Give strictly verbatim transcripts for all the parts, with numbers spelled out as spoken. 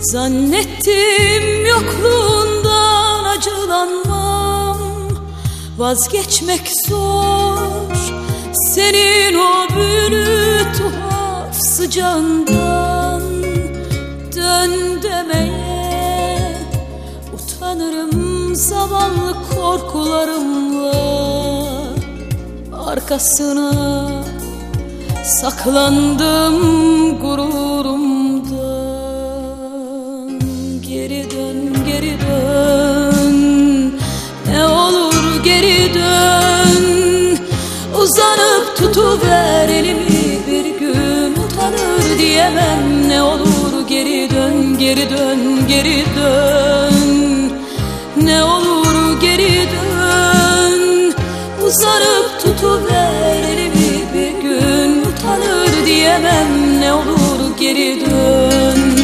Zannettim yokluğundan acılanmam, vazgeçmek zor senin o büyülü tuhaf sıcağından. Dön demeye utanırım zavallı korkularımla, arkasına saklandım gururumdan. Geri dön, geri dön, ne olur geri dön. Uzanıp tutuver elimi, bir gün utanır diyemem. Ne olur geri dön, geri dön, geri dön. Ne olur geri dön. Uzanıp tutuver elimi, bir gün utanır diyemem. Ne olur geri dön.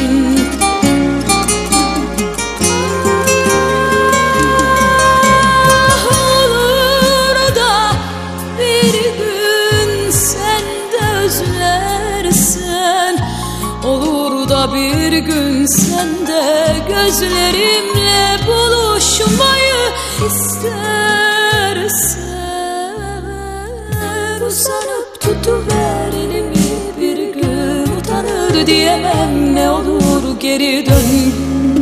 Olur da bir gün sen de özlersen, olur da bir gün sen de gözlerimle buluşmayı istersen. Uzanıp tutuver elimi, bir gün utanır diyemem. Ne olur geri dön.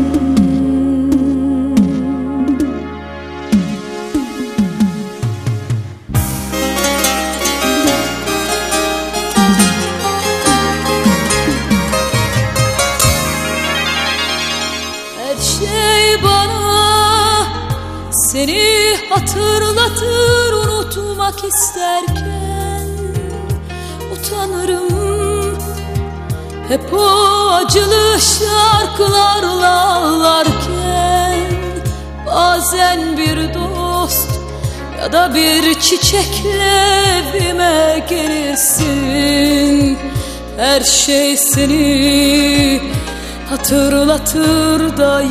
Her şey bana seni hatırlatır, unutmak isterken utanırım. Hep o acılı şarkılarla ağlarken, bazen bir dost ya da bir çiçekle evime gelirsin. Her şey seni hatırlatır da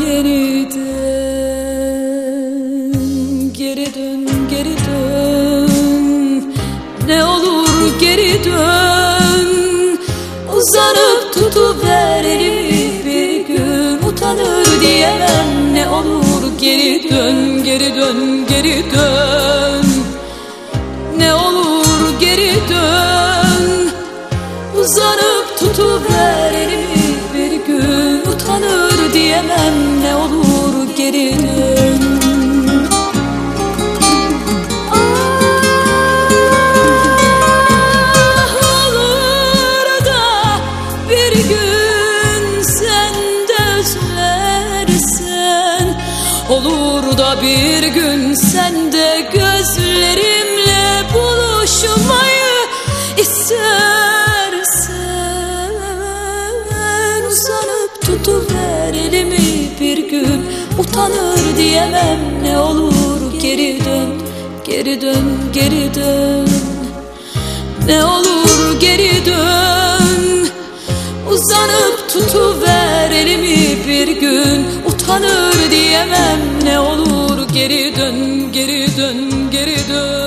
yeniden. Geri dön, geri dön, ne olur geri dön. Uzanıp tutuver elimi, bir gün utanır diyemem. Ne olur geri dön, geri dön, geri dön. Ne olur geri dön. Uzanıp tutuver elimi, bir gün utanır diyemem. Ne olur geri dön. Olur da bir gün sen de gözlerimle buluşmayı istersen. Uzanıp tutuver elimi, bir gün utanır diyemem. Ne olur geri dön, geri dön, geri dön. Ne olur geri dön. Uzanıp tutuver elimi, bir gün utanır diyemem. Ne olur geri dön, geri dön, geri dön.